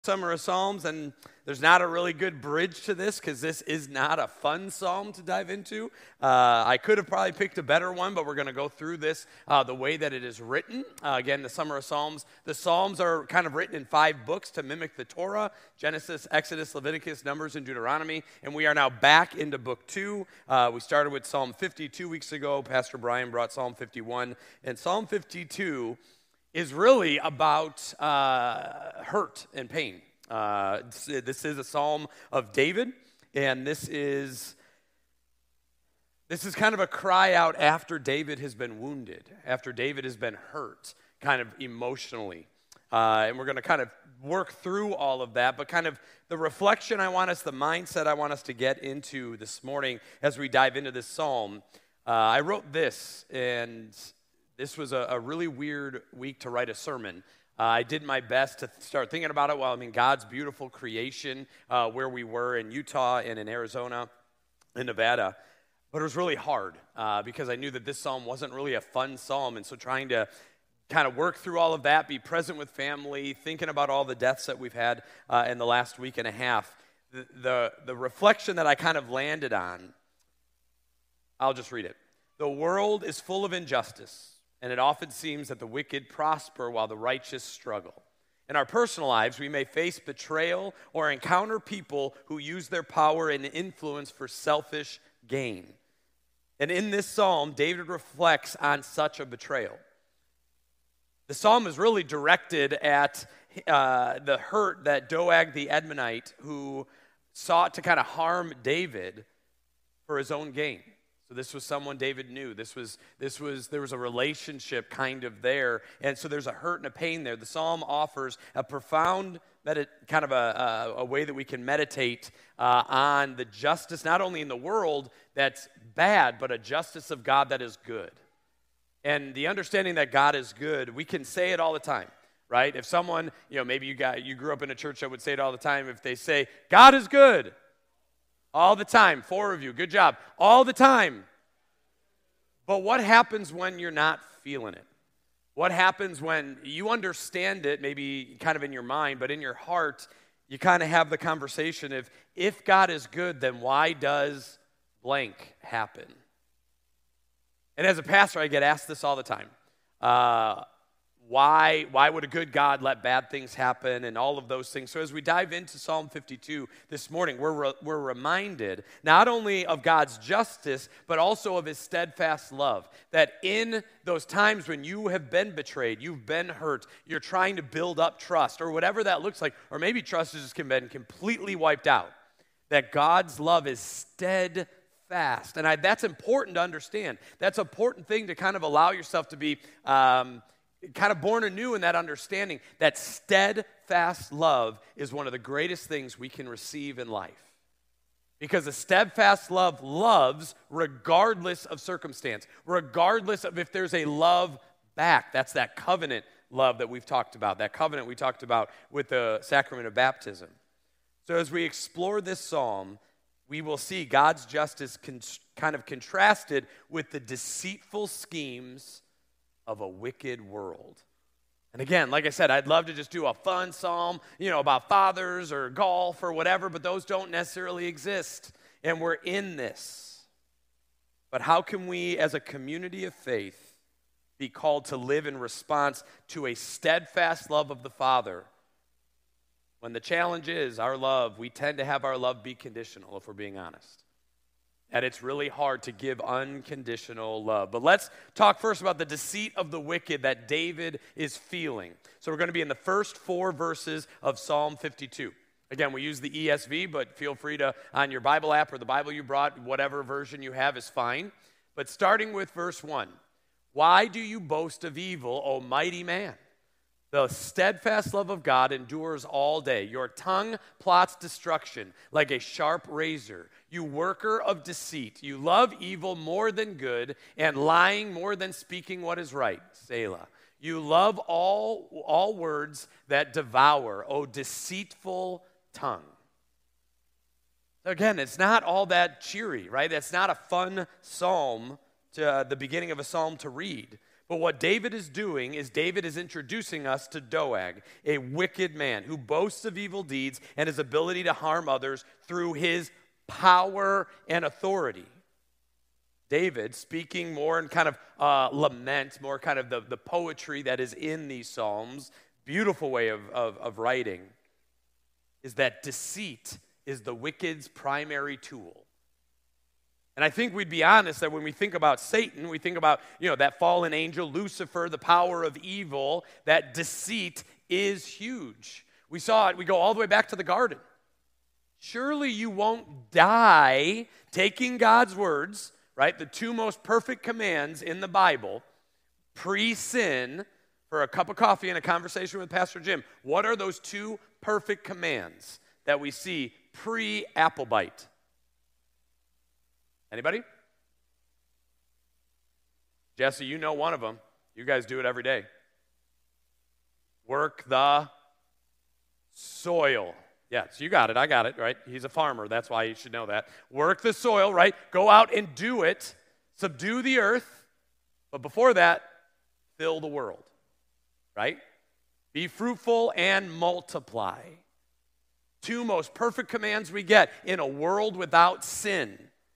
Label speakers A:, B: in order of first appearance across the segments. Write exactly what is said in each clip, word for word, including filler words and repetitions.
A: Summer of Psalms, and there's not a really good bridge to this because this is not a fun psalm to dive into. Uh, I could have probably picked a better one, but we're going to go through this uh, the way that it is written. Uh, again, the Summer of Psalms. The Psalms are kind of written in five books to mimic the Torah: Genesis, Exodus, Leviticus, Numbers, and Deuteronomy. And we are now back into book two. Uh, we started with Psalm fifty two weeks ago. Pastor Brian brought Psalm fifty-one. And Psalm fifty-two is really about uh, hurt and pain. Uh, this is a psalm of David, and this is this is kind of a cry out after David has been wounded, after David has been hurt, kind of emotionally. Uh, and we're going to kind of work through all of that, but kind of the reflection I want us, the mindset I want us to get into this morning as we dive into this psalm. Uh, I wrote this, and this was a, a really weird week to write a sermon. Uh, I did my best to start thinking about it while I'm in God's beautiful creation, uh, where we were in Utah and in Arizona and Nevada. But it was really hard uh, because I knew that this psalm wasn't really a fun psalm. And so trying to kind of work through all of that, be present with family, thinking about all the deaths that we've had uh, in the last week and a half, the, the, the reflection that I kind of landed on, I'll just read it. The world is full of injustice, and it often seems that the wicked prosper while the righteous struggle. In our personal lives, we may face betrayal or encounter people who use their power and influence for selfish gain. And in this psalm, David reflects on such a betrayal. The psalm is really directed at uh, the hurt that Doeg the Edomite, who sought to kind of harm David for his own gain. So this was someone David knew. This was, this was, there was a relationship kind of there. And so there's a hurt and a pain there. The psalm offers a profound, medit- kind of a, a, a way that we can meditate uh, on the justice, not only in the world that's bad, but a justice of God that is good. And the understanding that God is good, we can say it all the time, right? If someone, you know, maybe you got, you grew up in a church that would say it all the time. If they say, God is good, all the time, four of you, good job, all the time. But what happens when you're not feeling it? What happens when you understand it, maybe kind of in your mind, but in your heart, you kind of have the conversation of, if God is good, then why does blank happen? And as a pastor, I get asked this all the time. Uh, Why, why would a good God let bad things happen and all of those things? So as we dive into Psalm fifty-two this morning, we're, re, we're reminded not only of God's justice, but also of his steadfast love. That in those times when you have been betrayed, you've been hurt, you're trying to build up trust, or whatever that looks like, or maybe trust has just been completely wiped out, that God's love is steadfast. And I, that's important to understand. That's an important thing to kind of allow yourself to be Um, kind of born anew in that understanding that steadfast love is one of the greatest things we can receive in life. Because a steadfast love loves regardless of circumstance, regardless of if there's a love back. That's that covenant love that we've talked about, that covenant we talked about with the sacrament of baptism. So as we explore this psalm, we will see God's justice con- kind of contrasted with the deceitful schemes of a wicked world. And again, like I said, I'd love to just do a fun psalm, you know, about fathers or golf or whatever, but those don't necessarily exist. And we're in this. But how can we, as a community of faith, be called to live in response to a steadfast love of the Father when the challenge is our love, we tend to have our love be conditional, if we're being honest. And it's really hard to give unconditional love. But let's talk first about the deceit of the wicked that David is feeling. So we're going to be in the first four verses of Psalm fifty-two. Again, we use the E S V, but feel free to, on your Bible app or the Bible you brought, whatever version you have is fine. But starting with verse one, why do you boast of evil, O mighty man? The steadfast love of God endures all day. Your tongue plots destruction like a sharp razor. You worker of deceit, you love evil more than good, and lying more than speaking what is right. Selah. You love all, all words that devour, O deceitful tongue. Again, it's not all that cheery, right? It's not a fun psalm, to uh, the beginning of a psalm to read. But what David is doing is David is introducing us to Doeg, a wicked man who boasts of evil deeds and his ability to harm others through his power and authority. David, speaking more in kind of uh, lament, more kind of the, the poetry that is in these Psalms, beautiful way of, of, of writing, is that deceit is the wicked's primary tool. And I think we'd be honest that when we think about Satan, we think about, you know, that fallen angel, Lucifer, the power of evil, that deceit is huge. We saw it, we go all the way back to the garden. Surely you won't die, taking God's words, right? The two most perfect commands in the Bible, pre-sin, for a cup of coffee and a conversation with Pastor Jim. What are those two perfect commands that we see pre-apple bite? Anybody? Jesse, you know one of them. You guys do it every day. Work the soil. Yeah, so you got it. I got it, right? He's a farmer. That's why you should know that. Work the soil, right? Go out and do it. Subdue the earth. But before that, fill the world, right? Be fruitful and multiply. Two most perfect commands we get in a world without sin.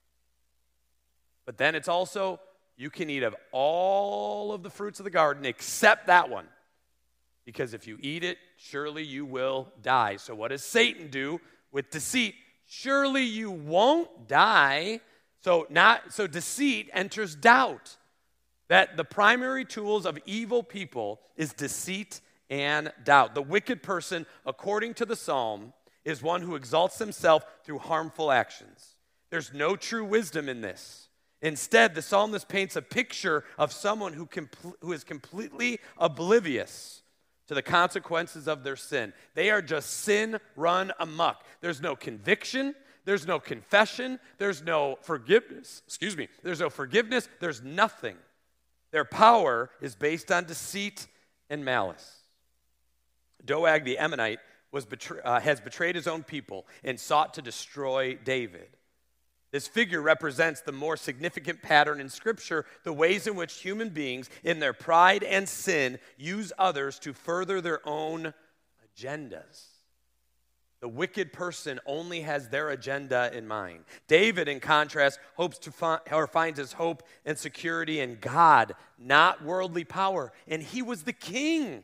A: But then it's also, you can eat of all of the fruits of the garden except that one. Because if you eat it, surely you will die. So what does Satan do with deceit? Surely you won't die. So not so deceit enters doubt. That the primary tools of evil people is deceit and doubt. The wicked person, according to the psalm, is one who exalts himself through harmful actions. There's no true wisdom in this. Instead, the psalmist paints a picture of someone who, compl- who is completely oblivious to the consequences of their sin. They are just sin run amok. There's no conviction. There's no confession. There's no forgiveness. Excuse me. There's no forgiveness. There's nothing. Their power is based on deceit and malice. Doeg the Ammonite was betray- uh, has betrayed his own people and sought to destroy David. This figure represents the more significant pattern in Scripture, the ways in which human beings, in their pride and sin, use others to further their own agendas. The wicked person only has their agenda in mind. David, in contrast, hopes to find, or finds his hope and security in God, not worldly power. And he was the king.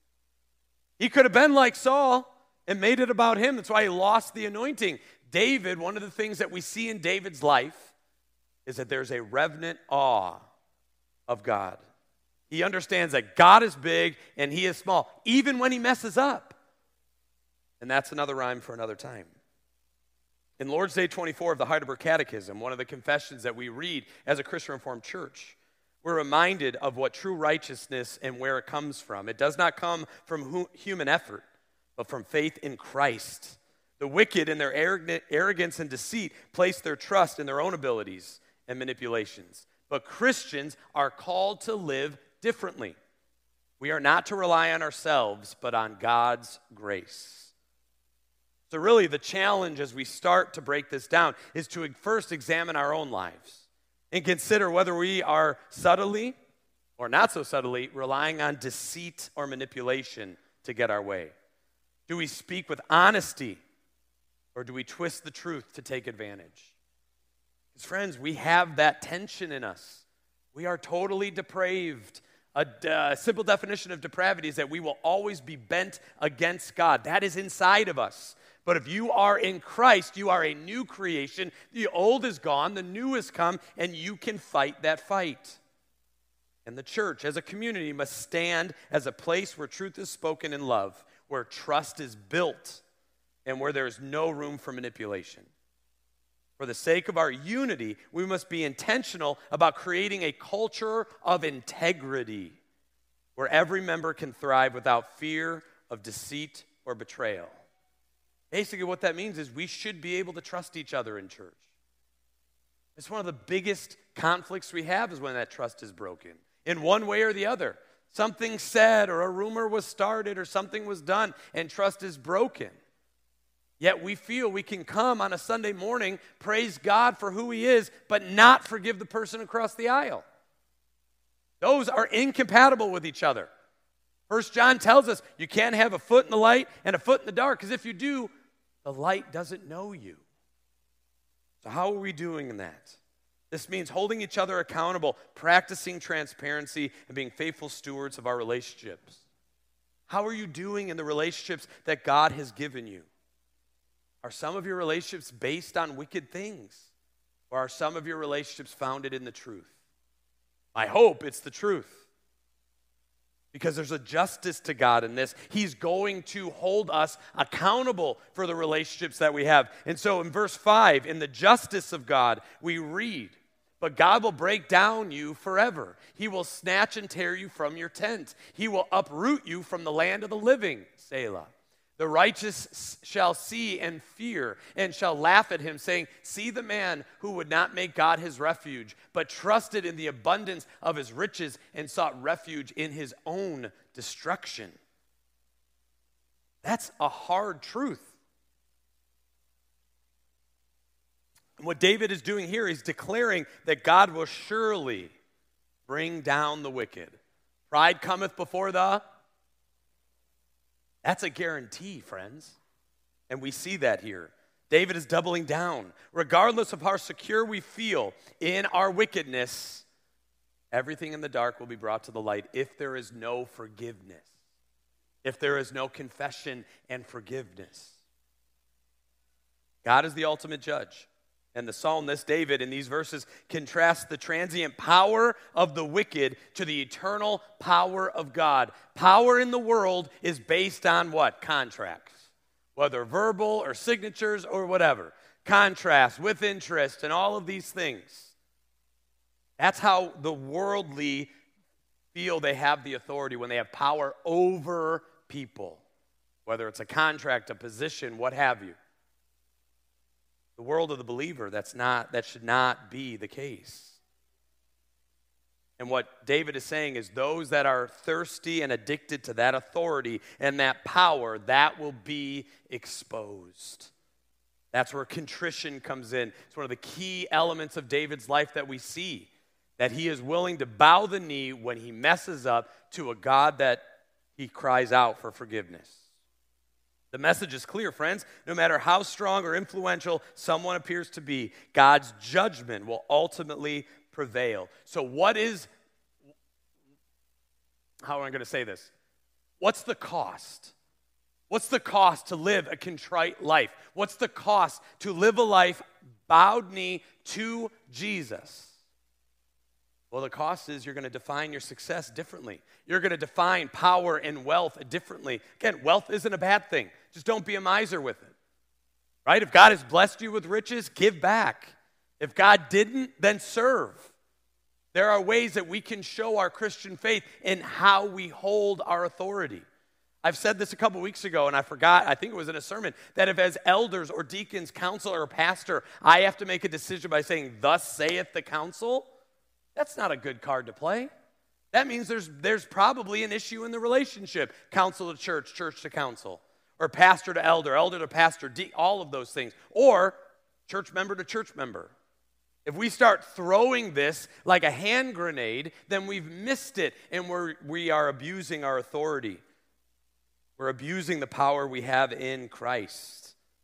A: He could have been like Saul and made it about him. That's why he lost the anointing. David, one of the things that we see in David's life is that there's a reverent awe of God. He understands that God is big and he is small, even when he messes up. And that's another rhyme for another time. In Lord's Day twenty-four of the Heidelberg Catechism, one of the confessions that we read as a Christian Reformed church, we're reminded of what true righteousness and where it comes from. It does not come from human effort, but from faith in Christ. The wicked, in their arrogance and deceit, place their trust in their own abilities and manipulations. But Christians are called to live differently. We are not to rely on ourselves, but on God's grace. So really, the challenge as we start to break this down is to first examine our own lives and consider whether we are subtly or not so subtly relying on deceit or manipulation to get our way. Do we speak with honesty? Or do we twist the truth to take advantage? Because friends, we have that tension in us. We are totally depraved. A uh, simple definition of depravity is that we will always be bent against God. That is inside of us. But if you are in Christ, you are a new creation. The old is gone, the new has come, and you can fight that fight. And the church, as a community, must stand as a place where truth is spoken in love, where trust is built, and where there is no room for manipulation. For the sake of our unity, we must be intentional about creating a culture of integrity where every member can thrive without fear of deceit or betrayal. Basically, what that means is we should be able to trust each other in church. It's one of the biggest conflicts we have is when that trust is broken, in one way or the other. Something said or a rumor was started or something was done and trust is broken. Yet we feel we can come on a Sunday morning, praise God for who he is, but not forgive the person across the aisle. Those are incompatible with each other. First John tells us you can't have a foot in the light and a foot in the dark, because if you do, the light doesn't know you. So how are we doing in that? This means holding each other accountable, practicing transparency, and being faithful stewards of our relationships. How are you doing in the relationships that God has given you? Are some of your relationships based on wicked things? Or are some of your relationships founded in the truth? I hope it's the truth. Because there's a justice to God in this. He's going to hold us accountable for the relationships that we have. And so in verse five, in the justice of God, we read, but God will break down you forever. He will snatch and tear you from your tent. He will uproot you from the land of the living, Selah. The righteous shall see and fear and shall laugh at him, saying, see the man who would not make God his refuge, but trusted in the abundance of his riches and sought refuge in his own destruction. That's a hard truth. And what David is doing here, he's declaring that God will surely bring down the wicked. Pride cometh before the... That's a guarantee, friends. And we see that here. David is doubling down. Regardless of how secure we feel in our wickedness, everything in the dark will be brought to the light if there is no forgiveness, if there is no confession and forgiveness. God is the ultimate judge. And the psalmist, David, in these verses, contrasts the transient power of the wicked to the eternal power of God. Power in the world is based on what? Contracts. Whether verbal or signatures or whatever. Contrast with interest and all of these things. That's how the worldly feel they have the authority, when they have power over people. Whether it's a contract, a position, what have you. The world of the believer, that's not, that should not be the case. And what David is saying is those that are thirsty and addicted to that authority and that power, that will be exposed. That's where contrition comes in. It's one of the key elements of David's life that we see, that he is willing to bow the knee when he messes up to a God that he cries out for forgiveness. The message is clear, friends. No matter how strong or influential someone appears to be, God's judgment will ultimately prevail. So what is, how am I going to say this? What's the cost? What's the cost to live a contrite life? What's the cost to live a life bowed knee to Jesus? Well, the cost is you're going to define your success differently. You're going to define power and wealth differently. Again, wealth isn't a bad thing. Just don't be a miser with it. Right? If God has blessed you with riches, give back. If God didn't, then serve. There are ways that we can show our Christian faith in how we hold our authority. I've said this a couple weeks ago, and I forgot, I think it was in a sermon, that if as elders or deacons, counselor, or pastor, I have to make a decision by saying, thus saith the council, that's not a good card to play. That means there's, there's probably an issue in the relationship. Council to church, church to council. Or pastor to elder, elder to pastor, de- all of those things. Or church member to church member. If we start throwing this like a hand grenade, then we've missed it and we're, we are abusing our authority. We're abusing the power we have in Christ.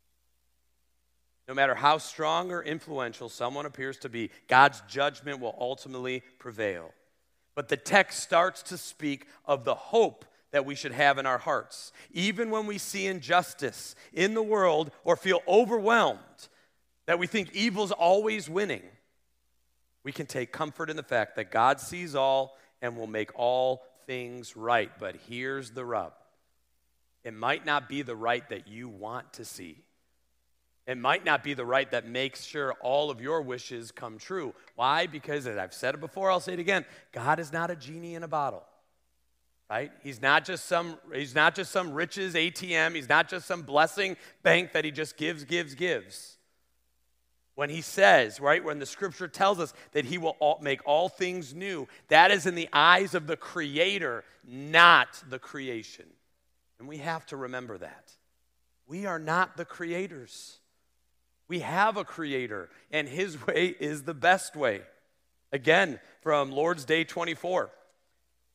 A: No matter how strong or influential someone appears to be, God's judgment will ultimately prevail. But the text starts to speak of the hope that we should have in our hearts. Even when we see injustice in the world or feel overwhelmed, that we think evil's always winning, we can take comfort in the fact that God sees all and will make all things right. But here's the rub. It might not be the right that you want to see. It might not be the right that makes sure all of your wishes come true. Why? Because, as I've said it before, I'll say it again, God is not a genie in a bottle. Right? He's not just some, he's not just some riches A T M. He's not just some blessing bank that he just gives, gives, gives. When he says, right, when the scripture tells us that he will all, make all things new, that is in the eyes of the Creator, not the creation. And we have to remember that. We are not the creators. We have a Creator, and his way is the best way. Again, from Lord's Day twenty-four.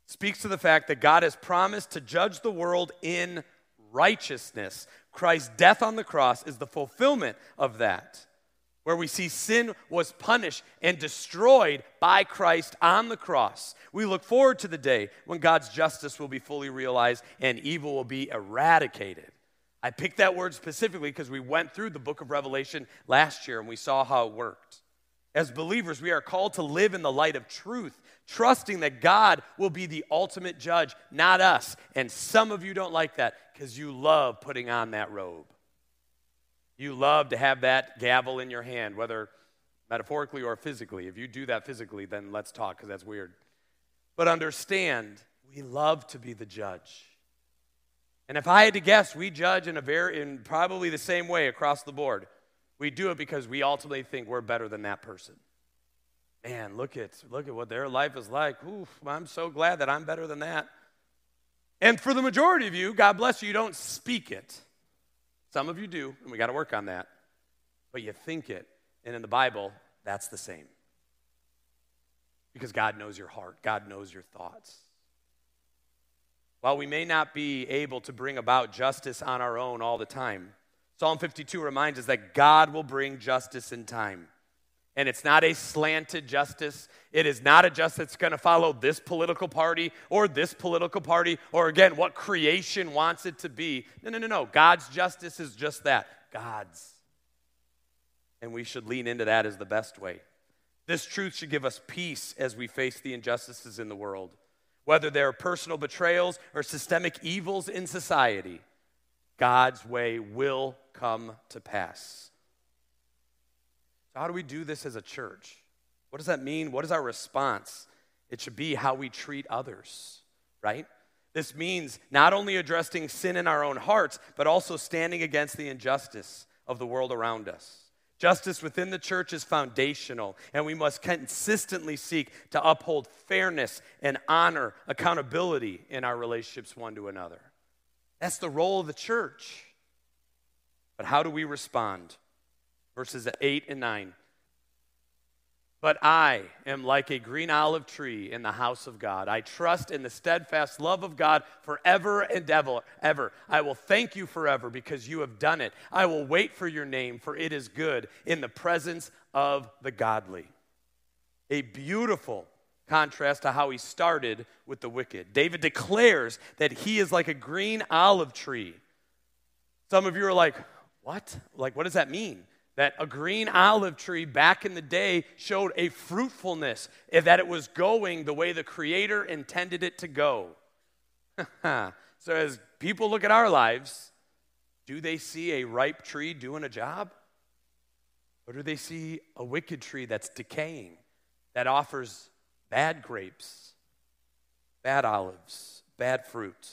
A: speaks to the fact that God has promised to judge the world in righteousness. Christ's death on the cross is the fulfillment of that, where we see sin was punished and destroyed by Christ on the cross. We look forward to the day when God's justice will be fully realized and evil will be eradicated. I picked that word specifically because we went through the book of Revelation last year and we saw how it worked. As believers, we are called to live in the light of truth, trusting that God will be the ultimate judge, not us. And some of you don't like that because you love putting on that robe. You love to have that gavel in your hand, whether metaphorically or physically. If you do that physically, then let's talk because that's weird. But understand, we love to be the judge. And if I had to guess, we judge in a very, in probably the same way across the board. We do it because we ultimately think we're better than that person. Man, look at look at what their life is like. Oof, I'm so glad that I'm better than that. And for the majority of you, God bless you, you don't speak it. Some of you do, and we got to work on that. But you think it. And in the Bible, that's the same. Because God knows your heart. God knows your thoughts. While we may not be able to bring about justice on our own all the time, Psalm fifty-two reminds us that God will bring justice in time. And it's not a slanted justice. It is not a justice that's going to follow this political party or this political party or, again, what creation wants it to be. No, no, no, no. God's justice is just that, God's. And we should lean into that as the best way. This truth should give us peace as we face the injustices in the world, whether they're personal betrayals or systemic evils in society. God's way will come to pass. So how do we do this as a church? What does that mean? What is our response? It should be how we treat others, right? This means not only addressing sin in our own hearts, but also standing against the injustice of the world around us. Justice within the church is foundational, and we must consistently seek to uphold fairness and honor, accountability in our relationships one to another. That's the role of the church. But how do we respond? Verses eight and nine. But I am like a green olive tree in the house of God. I trust in the steadfast love of God forever and ever. ever. I will thank you forever because you have done it. I will wait for your name, for it is good in the presence of the godly. A beautiful contrast to how he started with the wicked. David declares that he is like a green olive tree. Some of you are like, what? Like, what does that mean? That a green olive tree back in the day showed a fruitfulness, that it was going the way the Creator intended it to go. So as people look at our lives, do they see a ripe tree doing a job? Or do they see a wicked tree that's decaying, that offers bad grapes, bad olives, bad fruit?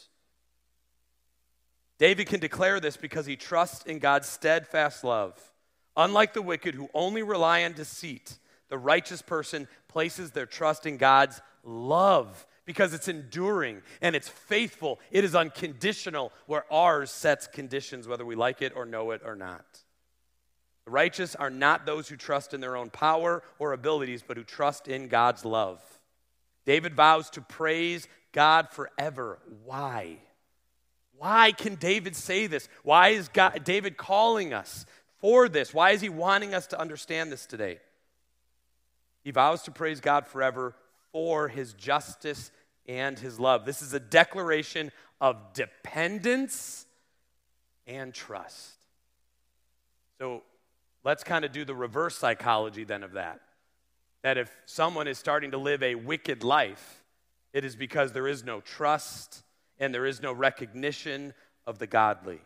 A: David can declare this because he trusts in God's steadfast love. Unlike the wicked who only rely on deceit, the righteous person places their trust in God's love because it's enduring and it's faithful. It is unconditional, where ours sets conditions whether we like it or know it or not. The righteous are not those who trust in their own power or abilities, but who trust in God's love. David vows to praise God forever. Why? Why can David say this? Why is God, David calling us for this? Why is he wanting us to understand this today? He vows to praise God forever for his justice and his love. This is a declaration of dependence and trust. So let's kind of do the reverse psychology then of that. That if someone is starting to live a wicked life, it is because there is no trust and there is no recognition of the godly.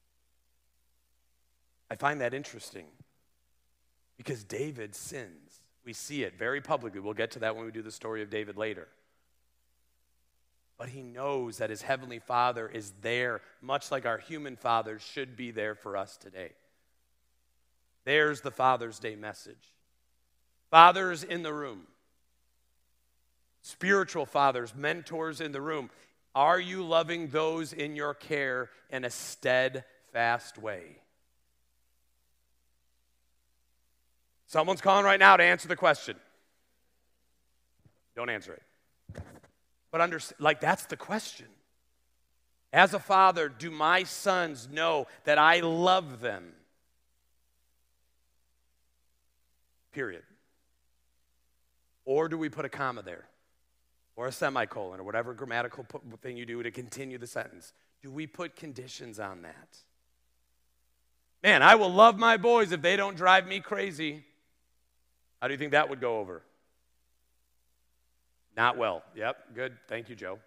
A: I find that interesting because David sins. We see it very publicly. We'll get to that when we do the story of David later. But he knows that his heavenly Father is there, much like our human fathers should be there for us today. There's the Father's Day message. Fathers in the room, spiritual fathers, mentors in the room, are you loving those in your care in a steadfast way? Someone's calling right now to answer the question. Don't answer it. But under, like, that's the question. As a father, do my sons know that I love them? Period. Or do we put a comma there? Or a semicolon, or whatever grammatical thing you do to continue the sentence. Do we put conditions on that? Man, I will love my boys if they don't drive me crazy. How do you think that would go over? Not well. Yep, good. Thank you, Joe.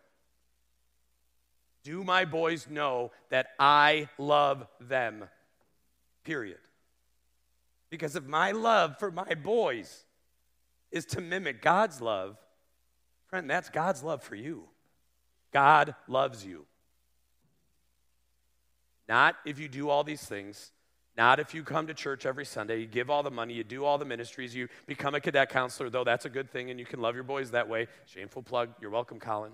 A: Do my boys know that I love them? Period. Because if my love for my boys is to mimic God's love, friend, that's God's love for you. God loves you. Not if you do all these things, not if you come to church every Sunday, you give all the money, you do all the ministries, you become a cadet counselor, though that's a good thing and you can love your boys that way. Shameful plug. You're welcome, Colin.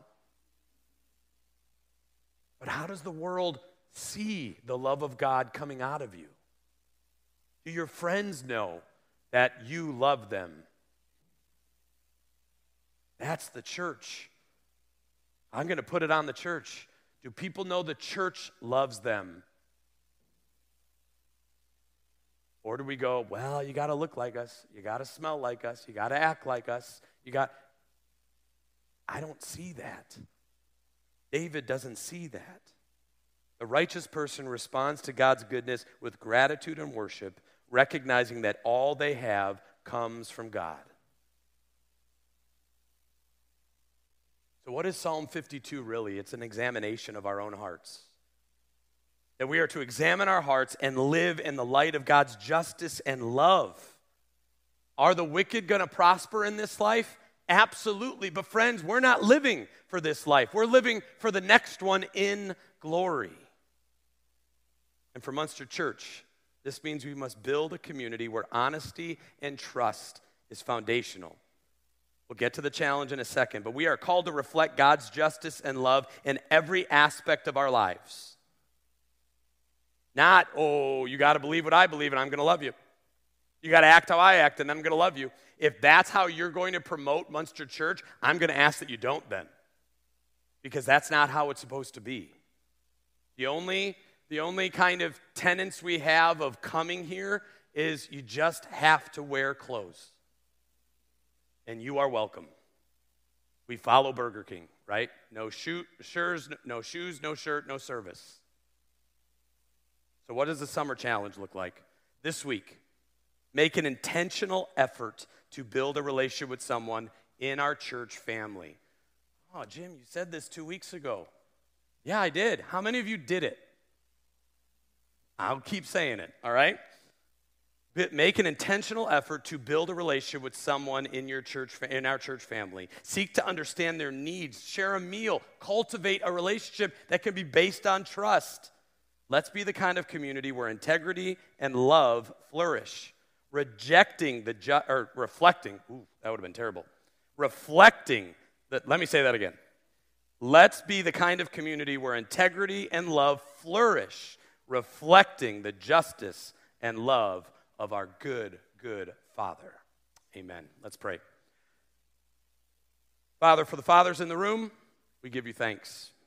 A: But how does the world see the love of God coming out of you? Do your friends know that you love them? That's the church. I'm going to put it on the church. Do people know the church loves them? Or do we go, well, you got to look like us. You got to smell like us. You got to act like us. You got. I don't see that. David doesn't see that. The righteous person responds to God's goodness with gratitude and worship, recognizing that all they have comes from God. So what is Psalm fifty-two really? It's an examination of our own hearts. That we are to examine our hearts and live in the light of God's justice and love. Are the wicked going to prosper in this life? Absolutely. But friends, we're not living for this life. We're living for the next one in glory. And for Munster Church, this means we must build a community where honesty and trust is foundational. We'll get to the challenge in a second, but we are called to reflect God's justice and love in every aspect of our lives. Not, oh, you got to believe what I believe and I'm going to love you. You got to act how I act and I'm going to love you. If that's how you're going to promote Munster Church, I'm going to ask that you don't then. Because that's not how it's supposed to be. The only, the only kind of tenets we have of coming here is you just have to wear clothes. And you are welcome. We follow Burger King, right? No shoe, shoes, no shoes, no shirt, no service. So what does the summer challenge look like? This week, make an intentional effort to build a relationship with someone in our church family. Oh, Jim, you said this two weeks ago. Yeah, I did. How many of you did it? I'll keep saying it, all right? Make an intentional effort to build a relationship with someone in your church, in our church family. Seek to understand their needs. Share a meal. Cultivate a relationship that can be based on trust. Let's be the kind of community where integrity and love flourish. Rejecting the ju- or reflecting. Ooh, that would have been terrible. Reflecting. The, let me say that again. Let's be the kind of community where integrity and love flourish, reflecting the justice and love of our good, good Father. Amen. Let's pray. Father, for the fathers in the room, we give you thanks.